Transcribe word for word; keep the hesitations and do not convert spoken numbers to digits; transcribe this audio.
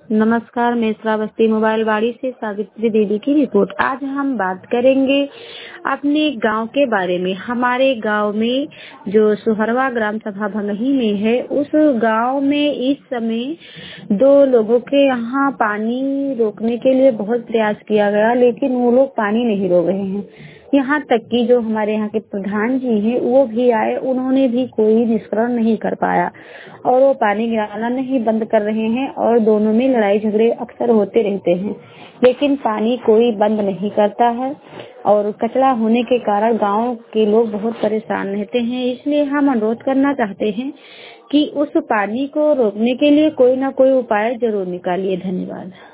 नमस्कार, मैं श्रावस्ती मोबाइल वाड़ी से सावित्री दीदी की रिपोर्ट। आज हम बात करेंगे अपने गांव के बारे में। हमारे गांव में जो सुहरवा ग्राम सभा भंगही में है, उस गांव में इस समय दो लोगों के यहाँ पानी रोकने के लिए बहुत प्रयास किया गया, लेकिन वो लोग पानी नहीं रोक रहे हैं। यहाँ तक कि जो हमारे यहाँ के प्रधान जी हैं वो भी आए, उन्होंने भी कोई निष्कर्ष नहीं कर पाया और वो पानी गिराना नहीं बंद कर रहे हैं और दोनों में लड़ाई झगड़े अक्सर होते रहते हैं, लेकिन पानी कोई बंद नहीं करता है और कचरा होने के कारण गांव के लोग बहुत परेशान रहते हैं। इसलिए हम अनुरोध करना चाहते हैं कि उस पानी को रोकने के लिए कोई ना कोई उपाय जरूर निकालिए। धन्यवाद।